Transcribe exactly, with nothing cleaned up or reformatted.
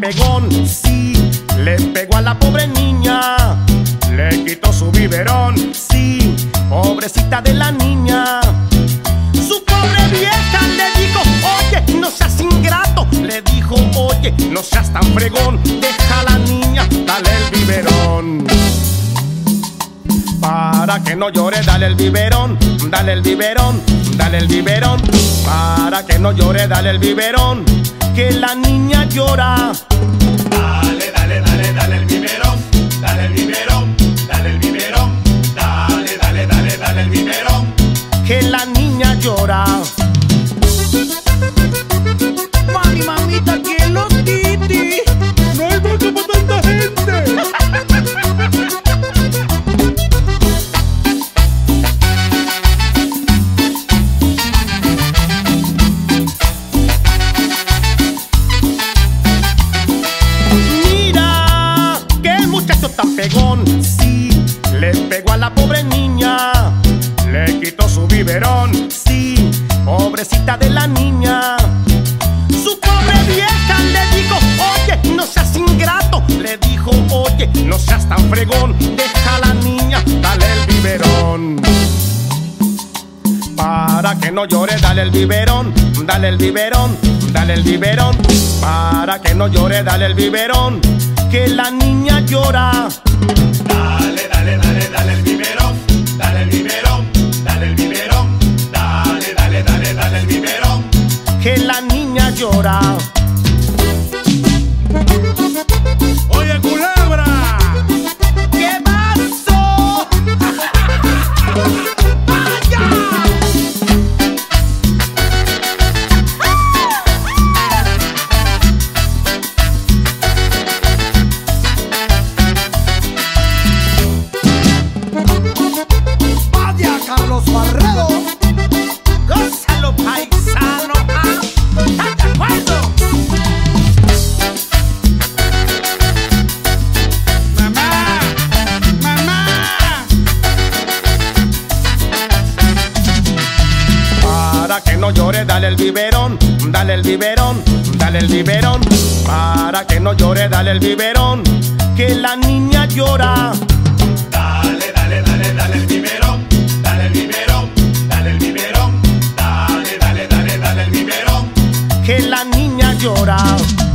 pegón, sí, le pegó a la pobre niña, le quitó su biberón, sí, pobrecita de la niña. Su pobre vieja le dijo, oye, no seas ingrato, le dijo, oye, no seas tan fregón, deja a la niña, dale el biberón. Para que no llore, dale el biberón, dale el biberón, dale el biberón. Para que no llore, dale el biberón, que la niña llora. Dale, dale, dale, dale el biberón, dale el biberón, dale el biberón, dale, dale, dale, dale el biberón, que la niña llora. Mami, mamita, ¿quién los titi? No hay vaca para tanta gente. Mira, que el muchacho tan pegón, sí, le pegó a la pobre niña, le quitó su biberón, sí, pobrecita de la niña. Su pobre vieja le dijo, oye, no seas ingrato, le dijo, oye, no seas tan fregón, deja a la niña, dale el biberón. Para que no llore, dale el biberón, dale el biberón, dale el biberón. Para que no llore, dale el biberón, que la niña llora. dale, dale, dale, dale el biberón, dale el biberón, dale el biberón, dale, dale, dale, dale el biberón, Que la niña llora. Oye, culebra. ¿Qué pasó? Vaya, Carlos Barredo. Gózalo, paisano. ¿Ah? ¿Estás de acuerdo? Mamá, mamá. Para que no llore, dale el biberón, dale el biberón, dale el biberón. Para que no llore, dale el biberón, que la niña llora. dale, dale, dale, dale el biberón, dale el biberón, dale el biberón, dale, dale, dale, dale el biberón, Que la niña llora.